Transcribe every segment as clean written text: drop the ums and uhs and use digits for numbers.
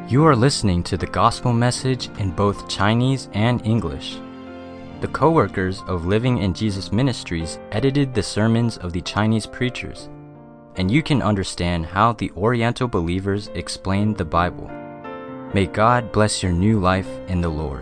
You are listening to the gospel message in both Chinese and English. The co-workers of Living in Jesus Ministries edited the sermons of the Chinese preachers, and you can understand how the Oriental believers explained the Bible. May God bless your new life in the Lord.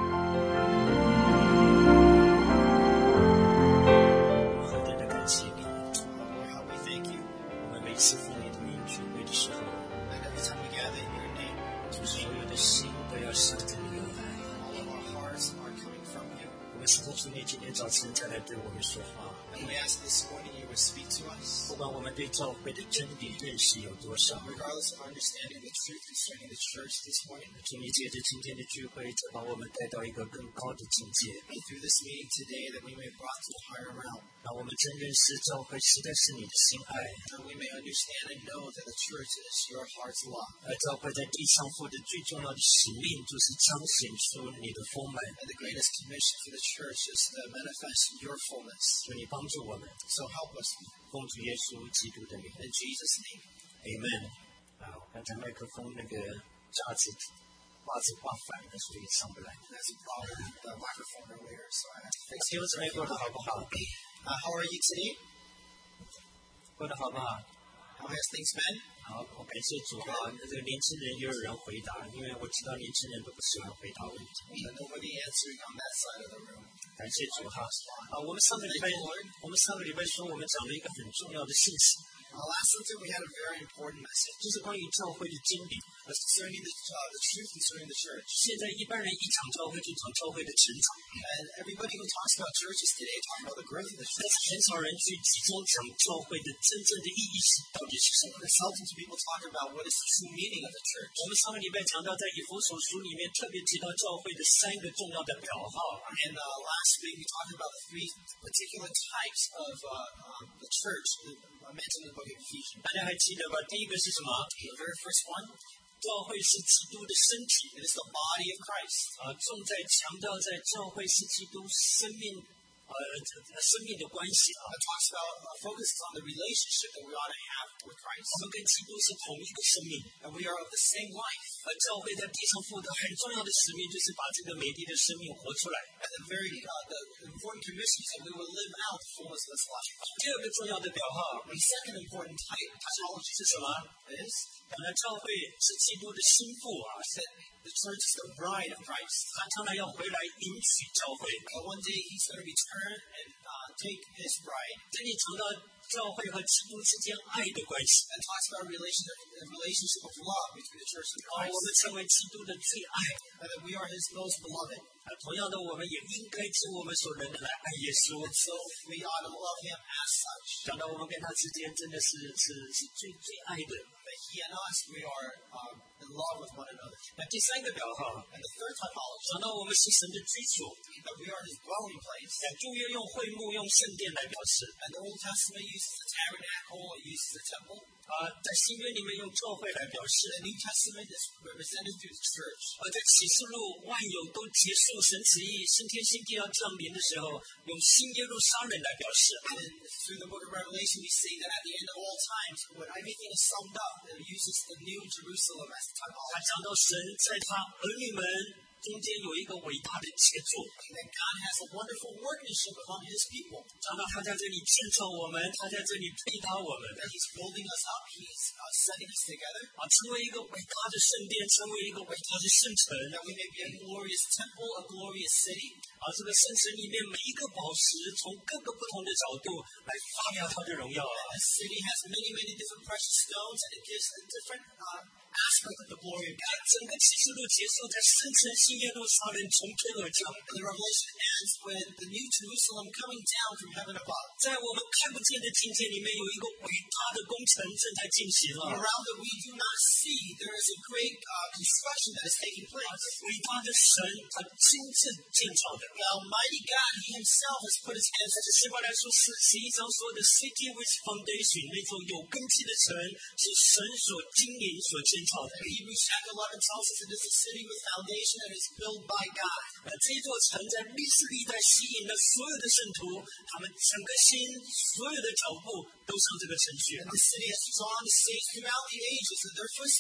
何等的感谢你，How we thank you. 我们每次奉你的名聚会的时候， And every time we gather in your name, 所有的心都要向着你而来。 all of our hearts are coming from you. 我们是在主你今天早晨再来对我们说话， And we ask this morning you would speak to us. 不管我们对教会的真理认识有多少， Regardless of understanding the truth concerning the church this morning, 主你借着今天的聚会，再把我们带到一个更高的境界， and through this meeting today that we may be brought to a higher realm, 让我们真认识教会实在是你的心爱， that we may understand and know that the church is your heart's love. 而教会在地上负的最重要的使命，就是彰显出你的丰满。 And the greatest commission for the church is to manifest your fullness. 求你帮助我们， So help us 奉主耶稣基督的名 in Jesus' name. ，Amen。刚才麦克风那个架子把子挂反了，所以上不来。 That's a problem with the microphone earlier, so I had to fix 弟兄姊妹过得好不好？ How are you today? 过得好不好？ How has things been? 好，我感谢主啊！这个年轻人也有人回答，因为我知道年轻人都不喜欢回答问题。 Nobody answering on that side of the room. 感谢主哈！我们上个礼拜说我们讲了一个很重要的信息， Last Sunday we had a very important message 就是关于教会的真理。 concerning the truth concerning the church. 现在一般人一讲教会就讲教会的成长， And everybody who talks about churches today talk about the growth of the 但 church. 是很少人去集中讲教会的真正的意义到底是什么。 There's seldom people talk about what is the true meaning of the church. 我们上个礼拜讲到，在以弗所书里面特别提到教会的三个重要的表号。 And last week we talked about the three particular types of the church mentioned in the book of Ephesians. 大家还记得吧？第一个是什么？ The very first one, 教会是基督的身体， it is the body of Christ. 重在强调在教会是基督生命的关系。 It talks about focuses on the relationship that we ought to have with 我 Christ. 们跟基督是同一个生命， And we are of the same life. 而教会在地上负责很重要的使命，就是把这个美丽的生命活出来。 And the important commission is that we will live out the fullness of this life. 第二个重要的表号 The second important typology 是什么？ is 讲到教会是基督的心腹啊， that the church is the bride of Christ. 他将来要回来迎娶教会。 But one day he's going to return and take his bride. 这里讲到教会和基督之间爱的关系， And talks about relationship of love between the church and 我 Christ. 们成为基督的最爱。 And that we are his most beloved. 同样的，我们也应该尽我们所能的来爱耶稣。 And so we ought to love him as such. 讲到我们跟他之间真的是最爱的。 That he and us, we are in love with one another. 那第三个表号 And the third typology, 讲到我们是神的居所， that we are his dwelling place. 旧约用会幕、用圣殿来表示， And the Old Testament uses the tabernacle, it uses the temple. 在新约里面用教会来表示， The New Testament is represented through the church. 在启示录万有都结束神旨意，升天新地要降临的时候，用新耶路撒冷来表示。 And through the book of Revelation, we see that at the end of all times, when everything is summed up, it uses the New Jerusalem as the 他 typology. 讲到神在他儿女们中间有一个伟大的杰作， That God has a wonderful workmanship among his people. 讲到他在这里建造我们，他在这里配搭我们， That he's building us up, he's setting us together. 成为一个伟大的圣殿，成为一个伟大的圣城。 That we may be a glorious temple, a glorious city. 这个圣城里面每一个宝石，从各个不同的角度来发亮它的荣耀。 The city has many, many different precious stones, and it gives a different aspect of the glory of God. 整个启示录结束在圣城新耶路撒冷从天而降。 And the Revelation ends with the New Jerusalem coming down from heaven above. 在我们看不见的境界里面，有一个伟大的工程正在进行了。 Around that we do not see, there is a great construction that is taking place. 伟大的神，他亲自建造的。 The Almighty God, He Himself has put His hands on 希伯来书11章说的 "City with foundation"， 那座有根基的城，是神所经营、所建造的。 Hebrews chapter 11 tells us it is a city with foundation that is built by God. 这一座城在历史历代吸引了所有的圣徒，他们整个心、所有的脚步都向这个城去。 And the city has drawn the saints throughout the ages, and their footsteps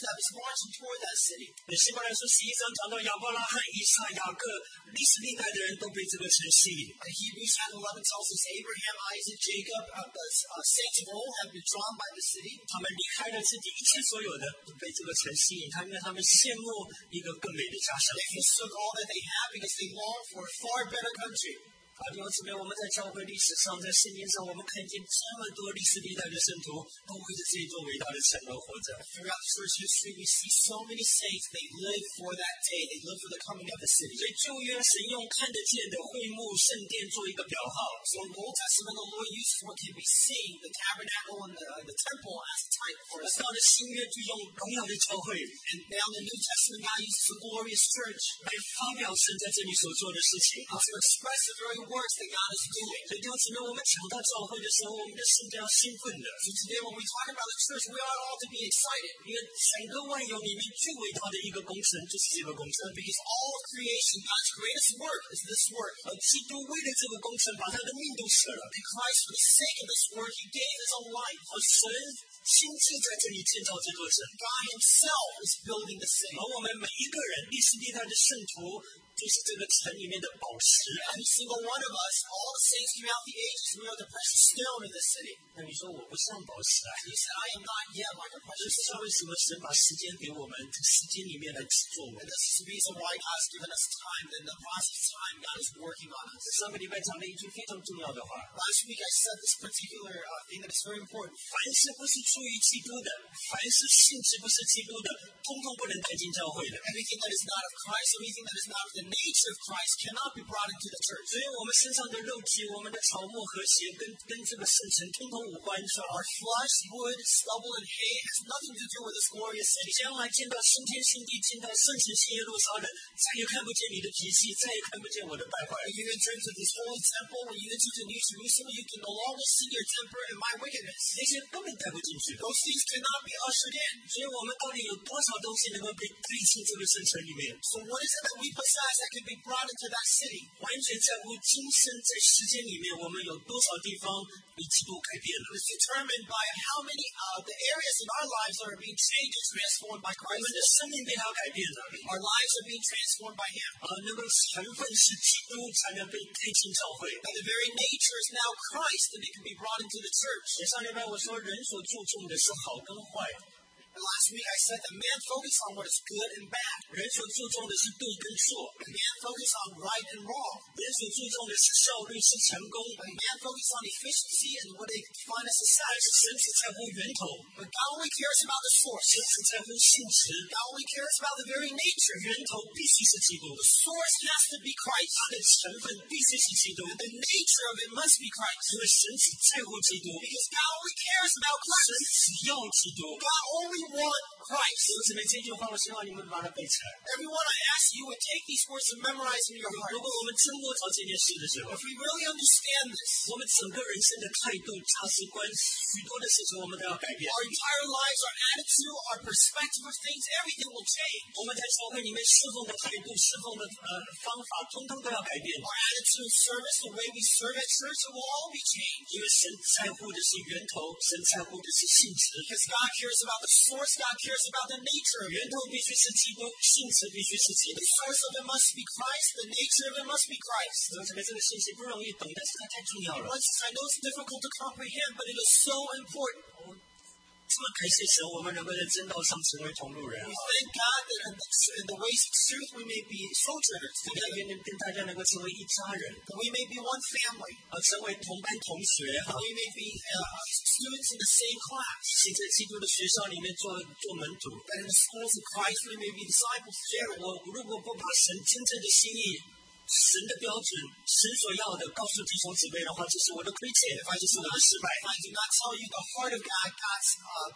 marching toward that city. 希伯来书11章讲到亚伯拉罕、以撒、雅各，历史历代的人都被这个城吸引。 And Hebrews chapter 11 tells us Abraham, Isaac, Jacob, the saints of old have been drawn by the city. 他们离开了自己一切所有的，都被这个城吸引。因为他们羡慕一个更美的家乡。 They forsook all that they have because they long for a far better country. 弟兄姊妹，我们在教会历史上，在圣经上，我们看见这么多历史历代的圣徒都为着这一座伟大的城而活着。 Throughout the church history, we see so many saints. They live for that day. They live for the coming of the city. 所以旧约神用看得见的会幕、圣殿做一个表号。 So in the Old Testament, the Lord uses what can be seen, the tabernacle and the temple, as a type for us. 到了新约就用荣耀的教会， And now in the New Testament, God uses the glorious church 来发表神在这里所做的事情。 to express the very works that God is doing. 所以弟兄姊妹，我们讲到教会的时候，我们的心都要兴奋的。 So today, when we talk about the church, we ought all to be excited 因为整个万有里面最伟大的一个工程就是这个工程， because all of creation, God's greatest work, is this work. 而基督为了这个工程，把他的命都舍了。 And Christ, for the sake of this work, He gave His own life. 而神亲自在这里建造这座城， God Himself is building the city. 而我们每一个人历史历代的圣徒，就是这个城里面的宝石。 Every single one of us, all the saints throughout the ages, we are the precious stone of the city. 那你说我不像宝石啊？ He said, I am not yet like a 这 precious 是 stone. 为什么神把时间给我们，在时间里面来制作我们 And。this is the reason why God has given us time. In the process of time, God is working on us. 上个礼拜讲了一句非常重要的话： Last week, I said this particular thing that is very important. 凡是不是出于基督的，凡是性质不是基督的，通通不能带进教会的。 Everything that is not of Christ, everything that is not of the nature of Christ, cannot be brought into the church. 所以我们身上的肉体，我们的草木和谐，跟这个圣城通通无关，是吧？ Our flesh, wood, stubble, and hay has nothing to do with this glorious city. 将来见到新天新地，见到圣城新耶路撒冷，再也看不见你的脾气，再也看不见我的败坏。 When you enter into this holy temple, when you enter to New Jerusalem, you can no longer see your temper and my wickedness. 那些根本带不进去。 Those things cannot be ushered in. 所以我们到底有多少东西能够被带进这个圣城里面？ So what is it that we possess that can be brought into that city? 完全在乎今生在时间里面，我们有多少地方被基督改变了。 It's determined by how many the areas in our lives are being changed and transformed by 我 Christ. 们的生命被他改变了， Our lives are being transformed by Him. 那个成分是基督，才能被带进教会。 And the very nature is now Christ, and it can be brought into the church. 上礼拜我说，人所注重的是好跟坏， And last week I said that man focuses on what is good and bad. 人所注重的是对跟错， And man focuses on right and wrong. 人所注重的是效率，是成功。 And man focuses on efficiency and what they define as 但是 success. 神只在乎源头， But God only cares about the source. 神只在乎性质。 God only cares about the very nature. 源头必须是基督， The source has to be Christ. 它的成分必须是基督， The nature of it must be Christ. 因为神只在乎基督， Because God only cares about 神 Christ. 只要基督。 God only wants Christ. 弟兄姊妹，这句话我希望你们把它背起来。 Everyone, I ask you would take these words and memorize them in your 如 heart. 果我们真摸着这件事的时候， If we really understand this, 我们整个人生的态度、价值观，许多的事情我们都要改变。 our entire lives, our attitude, our perspective of things, everything will change. 我们在教会里面侍奉的态度、侍奉的方法，通通都要改变。 Our attitude and service, the way we serve at church, it will all be changed. 因为神在乎的是源头，神在乎的是性质。 Because God cares about the source, God cares about the nature of 源 it. 头必须是基督，性质必须是基督 The。source of it must be Christ, the nature of it must be Christ. 弟兄姊妹，这个信息不容易懂，但是它太重要了。 Once I know it's difficult to comprehend, but it is so important. 这么感谢神，我们能够在真道上成为同路人。 We thank God that in the ways of truth we may be sojourners 我 together, 愿跟大家能够成为一家人， that we may be one family, 成为同班同学， that we may be students in the same class, 一起在基督的学校里面做门徒。 that in the schools of Christ we may be disciples together. 我如果不把神真正的心意、神的标准、神所要的告诉弟兄姊妹的话，这是我的亏欠，这是我的失败。 If I do not tell you the heart of God, God's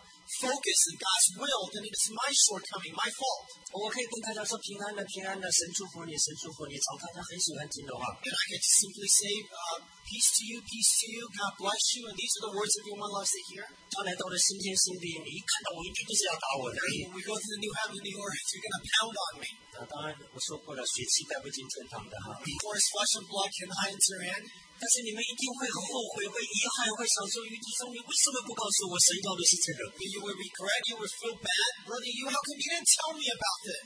focus and God's will, then it is my shortcoming, my fault. 我可以跟大家说平安的，平安的，神祝福你，神祝福你，找大家很喜欢听的话。 And I can simply say, peace to you, God bless you, and these are the words everyone loves to hear. 将来到了新天新地，你一看到我一定就是要打我的。 When we go to the new heaven and new earth, you're going to pound on me. 当然我说过了，血气带不进天堂的哈。 Of course, flesh and blood cannot enter in. 但是你们一定会后悔，会遗憾，会想说：弟兄，你为什么不告诉我神要的是这个？ You would regret, you would feel bad. Brother, how come you didn't can tell me about this?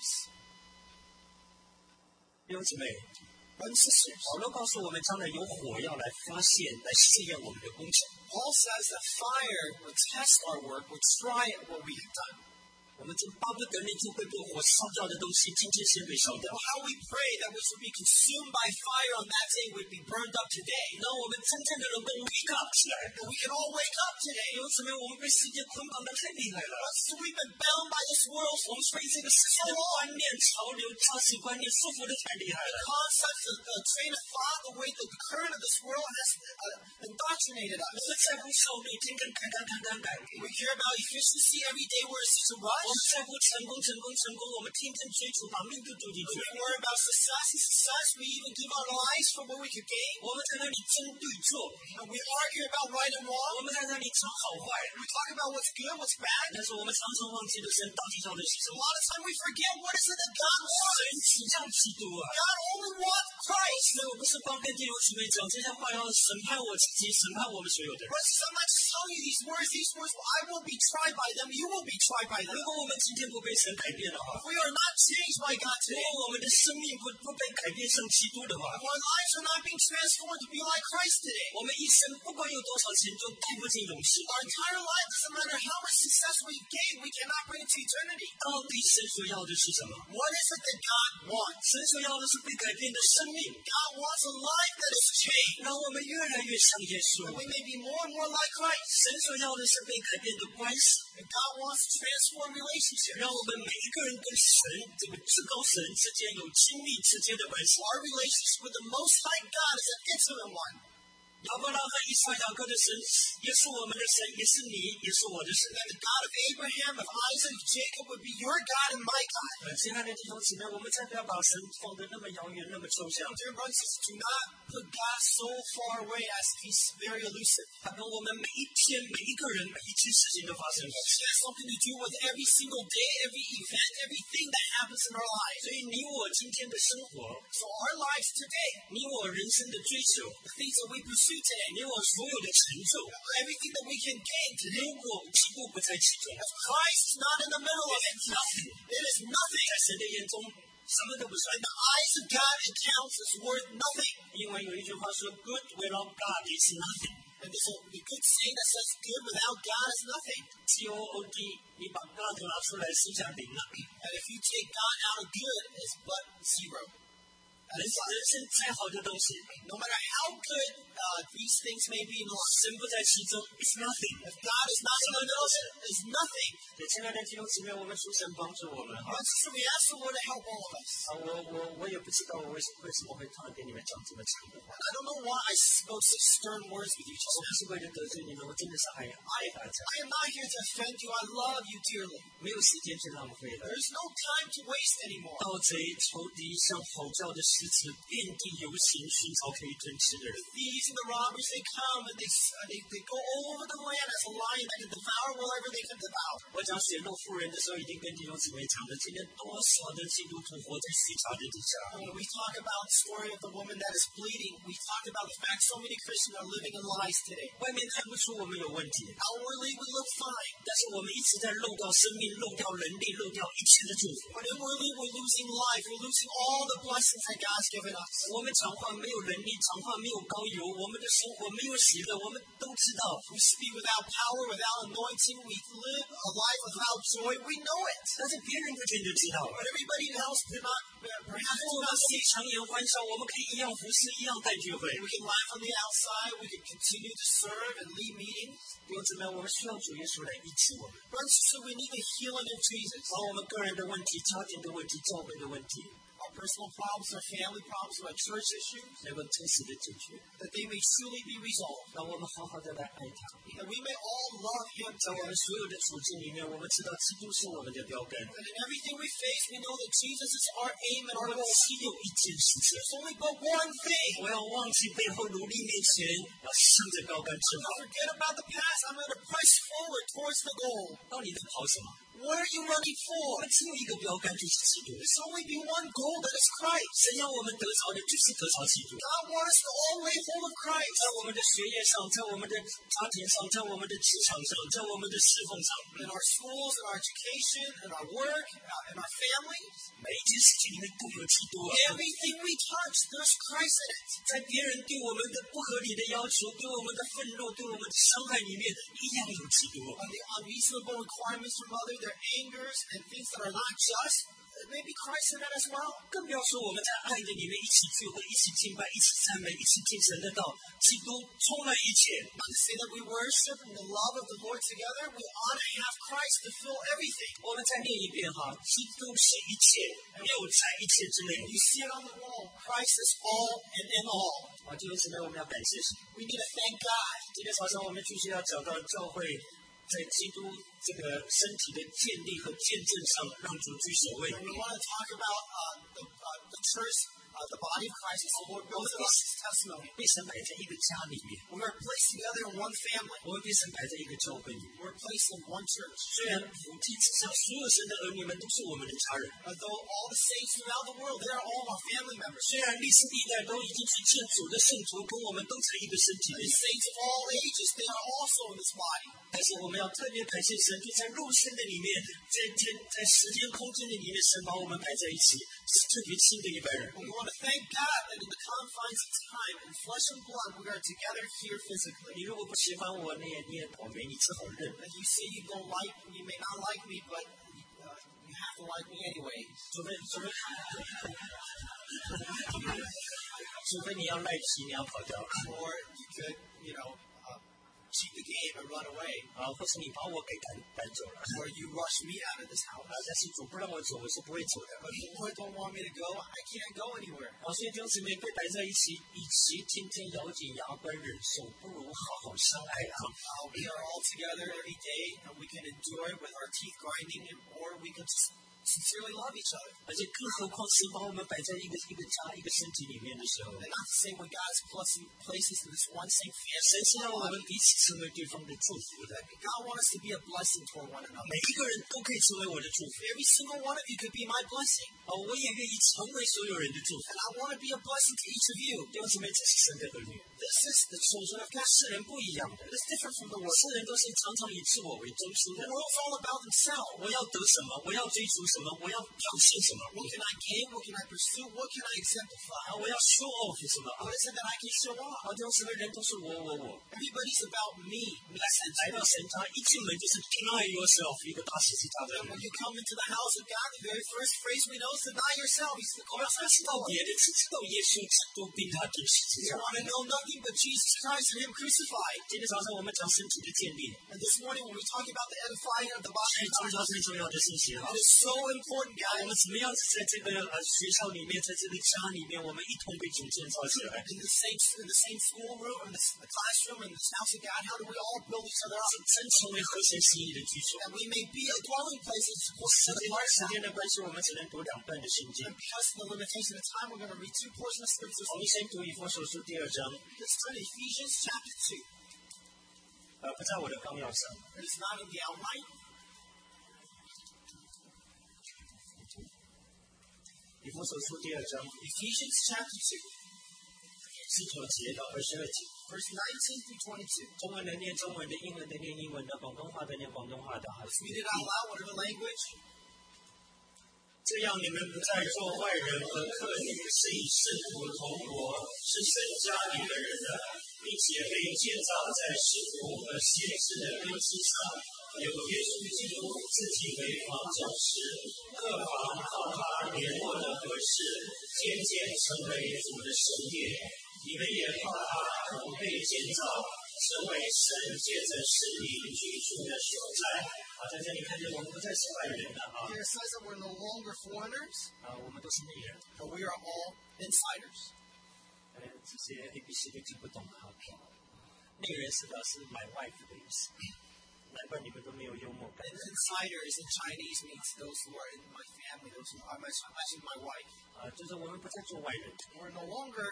弟兄姊妹， Brothers and sisters, 保罗告诉我们，将来有火要来发现，来试验我们的工程。 Paul says that fire will test our work, will try what we have done. 我们正巴不得那些会被火烧掉的东西，今天先被烧掉。 Well, how we pray that we should be consumed by fire on that day would be burned up today. 让我们真正的能够 wake up 起来。 But we can all wake up today. 弟兄姊妹，我们被世界捆绑的太厉害了。 So we've been bound by this world 我们被这个世界的观念、潮流、价值观念束缚的太厉害了。 concepts, the train of thought, the way the current of this world has indoctrinated us. 我们在乎效率，天天赶。 We care about efficiency every day where it's just a 我 rush. 们在乎成功，我们天天追逐，把命都丢进去。 We worry about success. We even give our lives for what we could gain. 我们在那里争对错， And we argue about right and 我 wrong. 们在那里吵好坏。 We talk about what's good, what's bad. 但是我们常常忘记了神到底要的是什 A 么。 lot of time we forget what is it that God 神 wants. 只要基督啊！ God only wants Christ. 所以我不是光跟弟兄姊妹讲这些话，要审判我自己，审判我们所有的人。 Brothers, I'm not just telling you these words. These words, I will be tried by them. You will be tried by them. 如果我们今天不被神改变的话， If we are not changed by God 如 today, 果我们的生命不被改变成基督的话， if our lives are not being transformed to be like Christ today, 我们一生不管有多少钱，就带不进永生。 our entire life, doesn't matter how much success we gain, we cannot bring it to eternity. 到底神所要的是什么？ What is it that God wants? 神所要的是被改变的生命， God wants a life that is changed, 让我们越来越像耶稣。 that we may be more and more like Christ. 神所要的是被改变的关系， And God wants to transform relationships. 让我们每一个人跟神这个至高神之间有亲密直接的关系。 Our relationship with the Most High God is an intimate one. 亚伯拉罕、以撒、雅各的神，也是我们的神，也是你，也是我的神。 And the God of Abraham, of Isaac, of Jacob would be your God and my God. 亲爱的弟兄姊妹，我们再不要把神放得那么遥远、那么抽象。 Dear brothers and sisters, do not put God so far away as if He's very elusive. 他跟我们每一天、每一个人、每一件事情都发生关系。 It has something to do with every single day, every event, everything that happens in our lives. 所以你我今天的生活， So our lives today, 你我人生的追求， the things that we pursue today, 你我所有的成就， everything that we can gain 如 today, 果基督不在其中， if Christ is not in the middle of it, nothing. it is nothing. 在神的眼中什么都不算 In。the eyes of God, it counts as worth nothing. 因为有一句话说 ，Good without God is nothing。 And there's a good saying that says, good without God is nothing. God， 你把 God 拿出来，剩下零了。 And if you take God out of good, it's but zero. 人生再好的东西， No matter how good these things may be in life, 神不在其中 ，is nothing。 if God is not in the middle of it, it's nothing. 亲爱的弟兄姊妹，我们求神帮助我们。 Brothers and sisters, we ask the Lord to help all of us. 我也不知道我为什么会突然跟你们讲这么长的话。 I don't know why I spoke such stern words with you just 我不 now. 是为了得罪你们，我真的是爱大家， I am not here to offend you. I love you dearly. 没有时间去浪费了。 There's no time to waste anymore. 盗贼、仇敌像吼叫的狮子，遍地游行，寻找可以吞吃的人。 Thieves and the robbers, they come and they go all over the land as a lion that can devour wherever they can devour. 我讲血肉妇人的时候，已经跟弟兄姊妹讲了，今天多少的基督徒活在虚假的底下。 When we talk about the story of the woman that is bleeding, we talk about the fact so many Christians are living in lies today. 外面看不出我们有问题， Outwardly, we look fine, 但是我们一直在漏掉生命、漏掉人力、漏掉一切的祝福。 but inwardly, we're losing life. We're losing all the blessings that God's given us. 我们讲话没有能力，讲话没有高油，我们的生活没有喜乐，我们都知道。 We speak without power, without anointing. We live a life without joy. We know it. 但是别人不见得知道。 But everybody else perhaps 我 do 们 not 可以 see. 强颜欢笑，我们可以一样服侍，一样带聚会。 We can laugh on the outside. We can continue to serve and lead meetings. 弟兄姊妹，我们需要主耶稣来医治我们， Brothers and sisters, we need the healing of Jesus. 把我们个人的问题、家庭的问题、教会的问题， Our personal problems, our family problems, our church issues, 能够真实的解决， that they may truly be resolved. 让我们好好的来爱他。 That we may all love Him 在我们 together. 所有的处境里面，我们知道基督是我们的标杆。 That in everything we face, we know that Jesus is our aim and 我 our 们 goal. 只有一件事情， There's only but one thing. 我要忘记背后努力面前，要向着标杆直跑。 Forget about the past. I'm going to press forward towards the goal. 到底在跑什么？ What are you running 我 for? 们只有一个标杆，就是基督。 There's only be one goal, that is Christ. 神要我们得着的就是得着基督。 God wants us to all lay hold of Christ. 在我们的学业上，在我们的家庭上，在我们的职场上，在我们的侍奉上， In our schools, in our education, in our work, in our families. 每一件事情里面都有基督啊！ Everything we touch, there's Christ in it. 在别人对我们的不合理的要求、对我们的愤怒、对我们的伤害里面，一样有基督。 On the unreasonable requirements from others, their angers and things that are not just, there may be Christ in it as well. 更不要说我们在爱的里面一起聚会、一起敬拜、一起赞美、一起听神的道，基督充满一切。 Not to say that we worship in the love of the Lord together, we ought to have Christ to fill everything. 我们再念一遍哈，基督是一切，没有在一切之内。 You see it on the wall. Christ is all and in all. 啊，这位时代我们要感谢神。 We need to thank God. 今天早上我们继续要讲到教会在基督这个身体的建立和见证上，让主居首位。 And we want to talk about the church, the body of Christ, as the Lord builds it up His testimony. 被神摆在一个家里面， We are placed together in one family. 我们被神摆在一个教会里面。 We're placed in one church. 虽然普天之上所有神的儿女们都是我们的家人， Although all the saints throughout the world, they are all our family members. 虽然历史历代都已经去见主的圣徒跟我们都在一个身体里 The， saints of all ages, they are also in this body. 但是我们要特别感谢神，就在肉身的里面，在时间空间的里面，神把我们摆在一起，是特别亲的一班人。 We want to thank God that in the confines of time, in flesh and blood, we are together here physically. 你如果不喜欢我，你也倒霉，你只好认。 And you say you don't like, you may not like me, but you have to like me anyway. 除非你要赖皮，你要跑掉， Or you could, cheat the game and run away. 或是你把我给赶走了。 Or you rush me out of this house. 但是主不让我走，我是不会走的。 But if the Lord don't want me to go, I can't go anywhere. 所以弟兄姊妹被摆在一起，与其天天咬紧牙关忍受，不如好好相爱啊！ We are all together every day, and we can endure it with our teeth grinding, or we can just sincerely love each other. 而且更何况是把我们摆在一个家、一个身体里面的时候， And not to say when God places in this one same 神 family, 是让我们彼此成为对方的祝福的。 God wants us to be a blessing toward one another. 每一个人都可以成为我的祝福。 Every single one of you could be my blessing. 我也愿意成为所有人的祝福。 And I want to be a blessing to each of you. 弟兄姊妹，这是神的儿女， This is the children of God. 世人不一样的。 It is different from the world. 世人都是常常以自我为中心的 The。world's all about themselves. 我要得什么？我要追逐什么？我要表现什么？ What can I gain? What can I pursue? What can I exemplify? 我要 show off 什么？ What is it that I can show off? 弟兄姊妹，人都是我。 Everybody's about me. 来到神家，一进门就是 deny yourself， 一个大十字架在 And 那 when 里。 you come into the house of God, the very first phrase we know is deny yourself. He's the 我要知道别的，只知道耶稣基督并他钉十字 You 架。 want to know nothing but Jesus Christ and Him crucified. 今天早上我们讲身体的建立， And this morning when we talk about the edifying of the body, 是最重要的信息哈 it。is so important, 我 guys. 们怎么样在这个学校里面，在这个家里面，我们一同被主建造起来？ In the same schoolroom, in the classroom, in this house of God, how do we all build each other up? 真成为合神心意的居所。 That we may be a dwelling place that's close 时 to the 间 heart. 时间的关系，我们只能读2段的圣经。 And because of the limitation of time, we're going to read 2 portions of scriptures. 我们先读以弗所书第2章， Let's turn to Ephesians chapter 2. 不在我的纲要上。 It is not in the outline. 以弗所书第2章 Ephesians chapter 19节到22节。 2, verse 19 through 22. 中文的念中文的，英文的念英文的，广东话的念广东话的。 Let's read it out loud, whatever language. 这样你们不再做外人和客旅，是以圣徒同国，是神家里的人了，并且被建造在使徒和先知的根基上，有耶稣基督自己为房角石，各房靠他联络的合适，渐渐成为主的神殿。你们也靠他同被建造，成为神借着使你居住的所在。在这里看见我们不再是外人了啊！ Here it says that we're no longer foreigners, 我们都是内人。 but we are all insiders. 这些 ABC 都听不懂啊。内人是表示 my wife 的意思，难怪你们都没有幽默感。 And insiders in Chinese means those who are in my family, those who are actually my wife. 就是我们不再做外人， We're no longer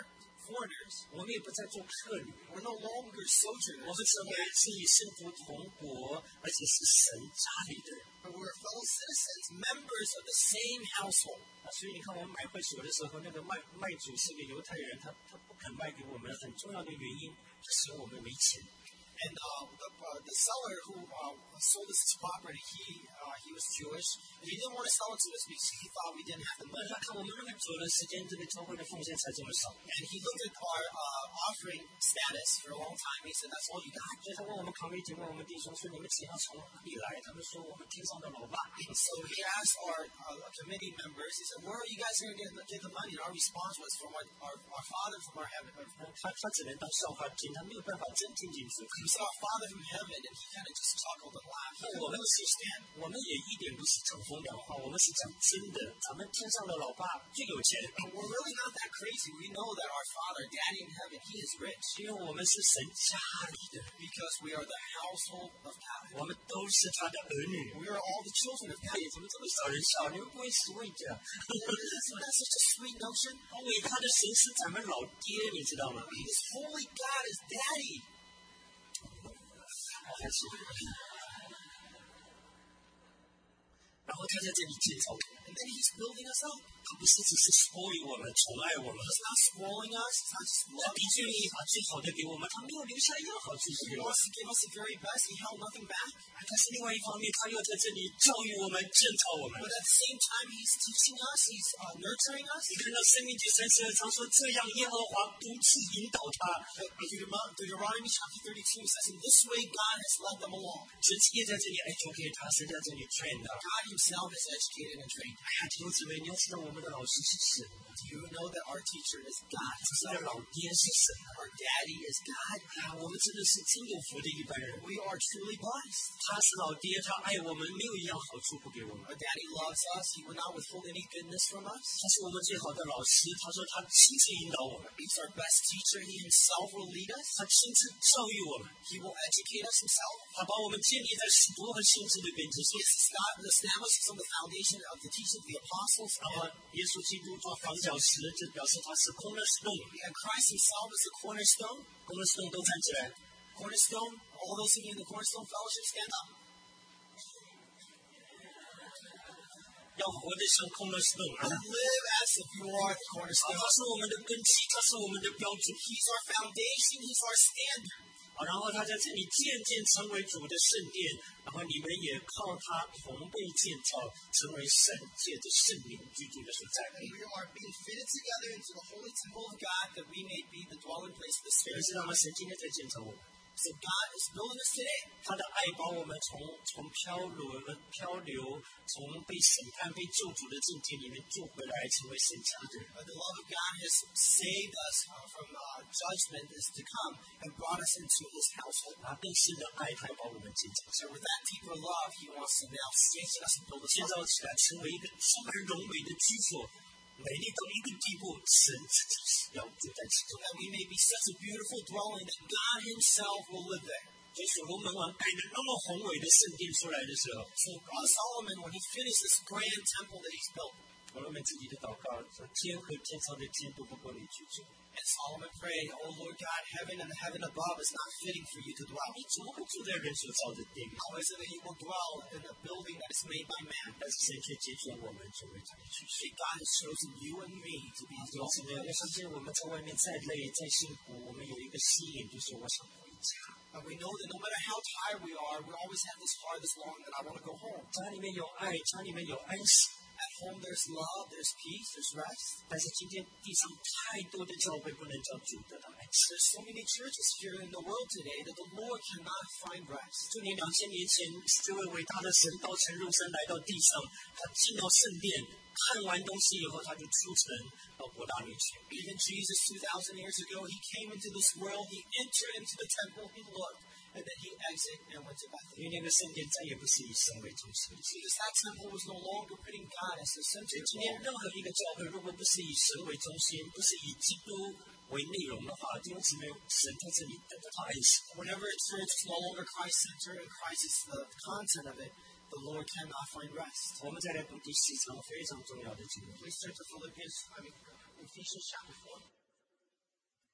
foreigners. 我们也不再做客旅， We're no longer 我 sojourners. 们成为是与圣徒同国，而且是神家里的人。 But we're fellow citizens, members of the same household. 所以你看，我们买会所的时候，那个卖主是个犹太人，他不肯卖给我们，很重要的原因就是因为我们没钱。 And the seller who sold us this property, he was Jewish, and he didn't want to sell it to us because he thought we didn't have the 那 money. 他看我们那么久的时间，这个教会的奉献才这么少， And he looked at our offering status for a long time. He said, "That's all you got." 所以他问我们committee，问我们弟兄说：“你们钱要从哪里来？”他们说：“我们天上的老爸。” So he asked our committee members, he said, "Where are you guys going to get the money?" And our response was, "From our Father from our heaven." 他只能当笑话听，他没有办法真听进去。 He said, "Our Father from heaven," and he kind of just chuckled and laughed. He couldn't understand. 我们也一点不是讲风凉话，我们是讲真的。咱们天上的老爸最有钱， And we're really not that crazy. We know that our Father, Daddy in heaven, he is rich 因为我们是神家里的， because we are the household of God. 我们都是他的儿女。 We are all the children of God. 怎么这么少人笑？你们不会 sweet 啊？ Isn't that such a sweet notion? 伟大的神是咱们老爹，你知道吗？ This holy God is Daddy. 开始，然后他在这里建造， And then he's building us up. 他不是只是 spoil 我们、宠爱我们， He's not spoiling us. He's not just 他的确意把最好的给我们，他没有留下一样好处 He 给我们。 wants to give us the very best. He held nothing back. 但是另外一方面，他又在这里教育我们、建造我们。 But at the same time, he's teaching us. He's nurturing us. 你看到《生命记》32章说：“这样，耶和华独自引导他。” Deuteronomy chapter 32 says, "In this way God has led them along." 神也在这里 educate 他，神在这里 train 他。 God himself is educated and trained. 哎呀，弟兄姊妹，你要知道我们的老师是神， Do you know that our teacher is God 我们的 himself? 老爹是神。 Our daddy is God. 哎呀，我们真的是真有福的一般人。 We are truly blessed. 他是老爹，他爱我们，没有一样好处不给我们。 Our daddy loves us. He will not withhold any goodness from us. 他是我们最好的老师，他说他亲自引导我们， He's our best teacher. He himself will lead us. 他亲自教育我们， He will educate us himself. 他把我们建立在使徒和先知的根基上。 He's established on the foundation of the teaching of the apostles. 然后耶稣基督做房角石，这表示他是空的洞， And Christ himself is the cornerstone. 空的洞都站起来。 Cornerstone, all those singing in the Cornerstone Fellowship, stand up. 要活得像空的洞啊！ Live as if you are the 他 cornerstone. 是我们的根基，他是我们的标准。 He's our foundation. He's our standard. 然后他在这里渐渐成为主的圣殿，然后你们也靠他同被建造，成为神借着圣灵居住的所在。 And we are being fitted together into the holy temple of God that we may be the dwelling place of the 你 Spirit. 知道吗？神今天在建造我们， So God is building us today. 他的爱把我们从漂流，从被审判、被救主的境界里面救回来，成为神家的人。 The love of God has saved us from judgment is to come and brought us into His household. 更深的爱，他要把我们建造， So with that deeper love, He wants to now station us and build us 建 up. 造起来，成为一个充满荣美的居所，美丽到一个地步，神自己要住在其中。 That we may be such a beautiful dwelling that God Himself will live there. 所以所罗门王盖的那么宏伟的圣殿出来的时候， So Solomon, when he finished this grand temple that he's built, 所罗门自己的祷告说：“天和天上的天都不够你居住， and Solomon prayed, "Oh Lord God, heaven and the heaven above is not fitting for you to dwell. 你怎么会住在人所造的殿里？ How is it that you will dwell in a building that is made by man? 但是神却拣选我们成为他的居所。 See, God has chosen you and me to be His 弟兄姊妹， dwelling 我相 place. 信我们在外面再累再辛苦，我们有一个吸引，就是我想回家。 And we know that no matter how tired we are, we always have this heart this long that I want to go home. 家里面有爱，家里面有安息。 At home there's love, there's peace, there's rest. 但是今天地上太多的教会不能叫主得到安息。 There's so many churches here in the world today that the Lord cannot find rest. 就连2000年前这位伟大的神道成肉身来到地上，他进到圣殿，看完东西以后，他就出城到伯大尼去。 Even Jesus 2,000 years ago, He came into this world, He entered into the temple, He looked, and then He exited and went to Bethany. 因为那个圣殿再也不是以神为中心。 Because that temple was no longer putting God as the center 今天 of 任何一个教会，如果不是以神为中心，不是以基督为内容的话，弟兄姊妹，神在这里得不到安息。 Whenever a church is no longer Christ-centered and Christ is the content of it, the Lord cannot find rest. 我们再来读第4章非常重要的经文。 Please turn to Ephesians chapter 4.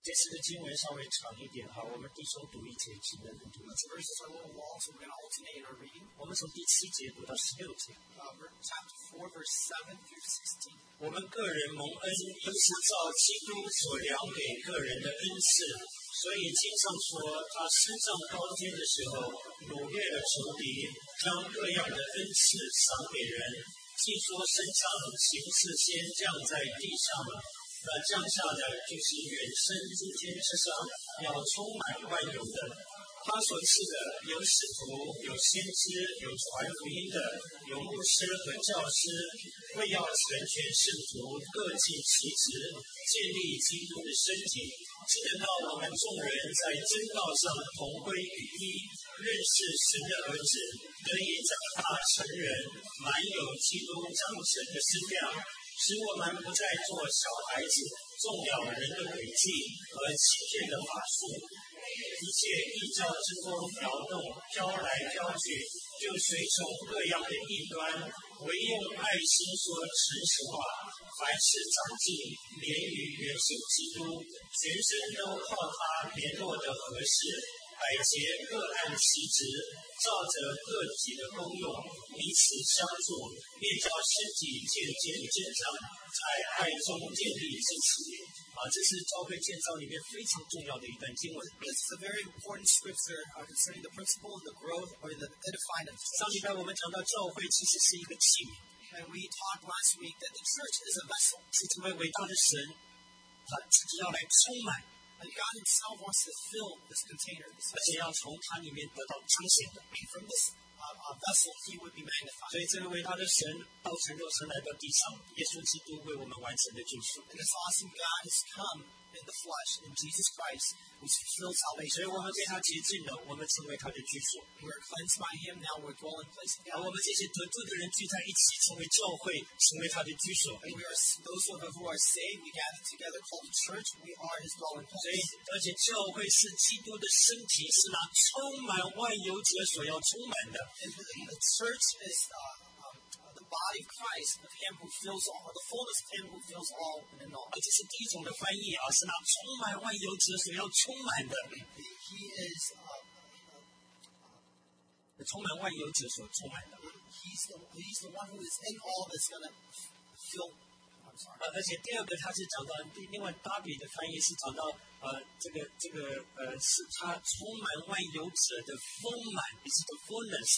这次的经文稍微长一点，好，我们弟兄读一节，请人读一节。 The verses are a little long, so we're going to alternate our reading. 我们从第7节读到16节。 Chapter 4, verse 7 through 16. 我们个人蒙恩，都是照基督所量给个人的恩赐。所以经上说，他升上高天的时候，掳掠了仇敌，将各样的恩赐赏给人。既说身上行事先降在地上了，那降下的就是原生诸天之上，要充满万有的。他所赐的有使徒，有先知，有传福音的，有牧师和教师，为要成全圣徒，各尽其职，建立基督的身体，只等到我们众人在真道上同归于一，认识神的儿子，得以长大成人，满有基督长成的身量，使我们不再做小孩子，中了人的诡计和欺骗的法术。一切异教之风摇动，飘来飘去，就随从各样的异端，唯用爱心说诚实话。凡事长进，连于元首基督，全身都靠他联络的合适。百节各按其职，照着各己的功用，彼此相助，便叫身体渐渐增长，在爱中建立自己。这是教会建造里面非常重要的一段经文。 This is a very important scripture concerning the principle of the growth or the edifying of. 上礼拜我们讲到教会其实是一个器皿。 And we talked last week that the church is a vessel. 是这位伟大的神，他自己要来充满。 And God Himself wants to fill this container, 而且要从它里面得到彰显的。 From this vessel, He would be magnified. 所以这位伟大的神道成肉身来到地上，耶稣基督为我们完成的救赎。 And this awesome God has come in the flesh, in Jesus Christ, which fulfills salvation. 所以我们被他洁净了，我们成为他的居所。 We are cleansed by Him, now we're dwelling place of God. 我们这些得救的人聚在一起，成为教会，成为他的居所。 And we are those who are saved, we gather together called the church, we are His dwelling place. 而且教会是基督的身体，是那充满万有者所要充满的。 And the church is the body of Christ, of Him who fills all, the fullness of Him who fills all and in all. 而且是第一种的翻译是那充满万有者所要充满的。 He is 充满万有者所充满的。 He's the one who is in all that's going to fill. 而且第二个，他是讲到另外大比的翻译是讲到这个是他充满万有者的丰满，也是 the fullness。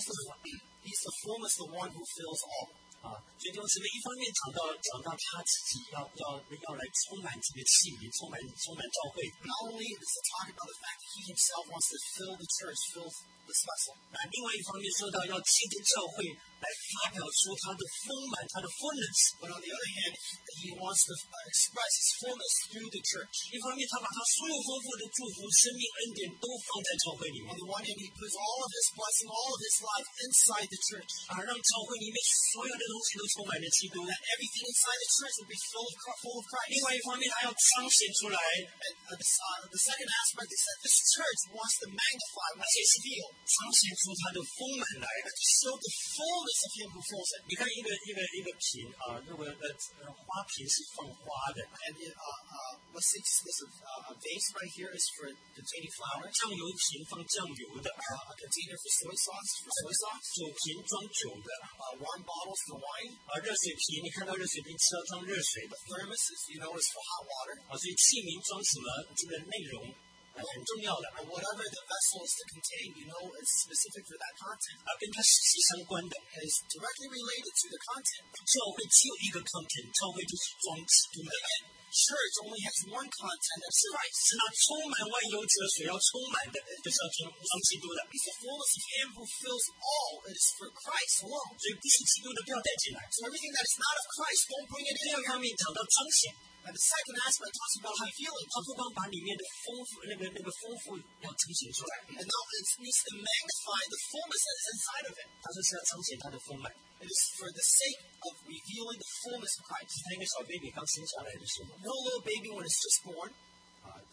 He's the fullness, the one who fills all. 所以弟兄姊妹，一方面讲到他自己要来充满这个器皿，充满教会。 Not only is it talking about the fact that He Himself wants to fill the church, fill this vessel. 另外一方面说到要借着教会来发表出他的丰满，他的 fullness。 But on the other hand, He wants to express His fullness through the church. 一方面他把他所有丰富的祝福、生命恩典都放在教会里面。 On the one hand, He puts all of His blessing, all of His life inside the church. 让教会里面所有的东西都充满了基督。 That everything inside the church will be full of Christ. 另外一方面，他要彰显出来。 And the second aspect is that this church wants to magnify, wants to reveal, 彰显出他的丰满来， to show the fullness of Him who fills it. 你看一个瓶如果花瓶是放花的。 And let's say this vase right here is for containing flour. 酱油瓶放酱油的。 A container for soy sauce, 酒瓶装酒的。 wine bottles for wine. 热水瓶，你看到热水瓶是要装热水的。 The thermos is, is for hot water. 所以器皿装什么这个内容很重要的。 And whatever the vessel is to contain, is specific for that content. 跟它息息相关的。 Is directly related to the content. 教会只有一个 content， 教会就是装基督的。 Church only has one content, that's Christ. 是那充满万有者所要充满的，就是要装基督的。 It's the fullness of Him who fills all. It is for Christ alone. 所以不是基督的不要带进来。 So everything that is not of Christ, don't bring it in. 第二方面讲到彰显。 And the second aspect talks about revealing. 他不光把里面的丰富那个丰富要彰显出来。 And now it needs to magnify the fullness that is inside of it. 他说是要彰显他的丰满。 It is for the sake of revealing the fullness of Christ. 那个小 baby 刚生下来的时候， No little baby when it's just born. 他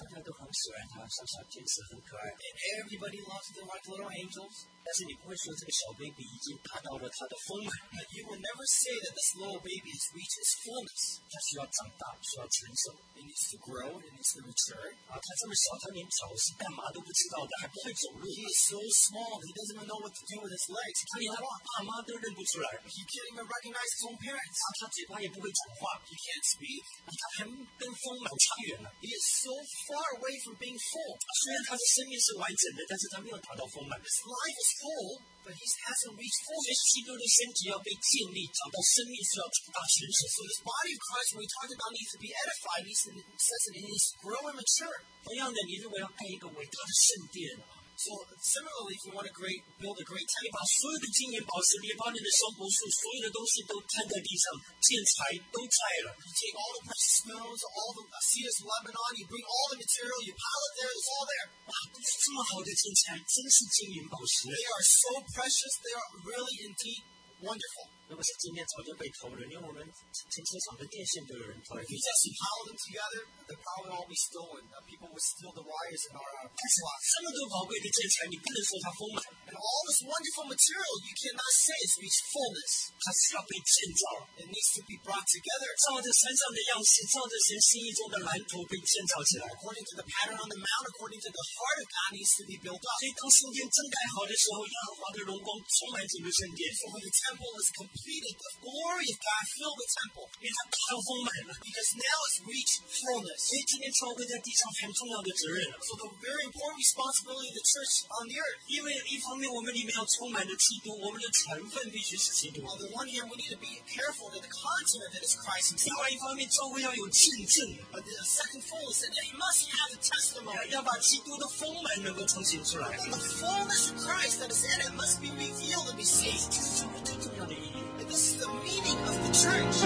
大家都很喜欢他，像小天使很可爱。And everybody loves them like little angels. 但是你不会说这个小 baby 已经达到了他的丰满。But you will never say that this little baby has reached its fullness. 他需要长大，需要成熟。It needs to grow, it needs to mature. 他这么小，他连脚是干嘛都不知道的，还不会走路。He is so small, he doesn't even know what to do with his legs. 他连他爸妈都认不出来。He can't even recognize his own parents. 他嘴巴也不会讲话。He can't speak. 他还跟丰满差远了。He is so far away from being full. 虽然他的生命是完整的，但是他没有达到丰满。His life is full, but he hasn't reached fullness. 基督的身体要被建立，找到生命是要长大成熟。So this body of Christ, when we talk about needs to be edified, it says it needs to grow and mature. 同样的，你如果要盖一个伟大的圣殿。So similarly, if you want to build a great temple, 把所有的金银宝石、黎巴嫩的香柏树，所有的东西都摊在地上，建材都在了。You take all the precious stones, all the cedars of Lebanon, you bring all the material, you pile it there, it's all there. 哇，都是这么好的建材，真是金银宝石。They are so precious, they are really indeed wonderful. 如果是今天早就被偷了，连我们停车场的电线都有人偷。If you just pile them together, they probably all be stolen. People would steal the wires in our slots. 这么多宝贵的建材，你不能说它丰满。And all this wonderful material, you cannot say it's reached fullness. 它是要被建造。It needs to be brought together. 照着山上的样式，照着神心意中的蓝图被建造起来。According to the pattern on the mount, according to the heart of God, needs to be built up. 所以当圣殿真盖好的时候，耶和华的荣光充满整个圣殿。So when the temple is completed, the glory of God fill the temple. 因为它达到丰满了。Because now it's reached fullness. 所以今天教会在地上很重要的责任。So the very important responsibility of the church on the earth. 因为一方面我们里面要充满着基督，我们的成分必须是基督。On the one hand, we need to be careful that the content of it is Christ himself. 另外一方面，教会要有见证。But the second fullness is that you must have a testimony. 要把基督的丰满能够呈现出来。And the fullness of Christ that is in it must be revealed and be seen. 这是教会最重要的意义。And this is the meaning of the church.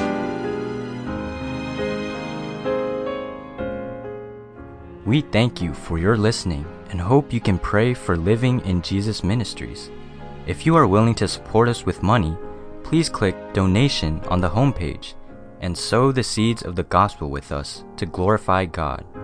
We thank you for your listening and hope you can pray for Living in Jesus Ministries. If you are willing to support us with money, please click Donation on the homepage and sow the seeds of the gospel with us to glorify God.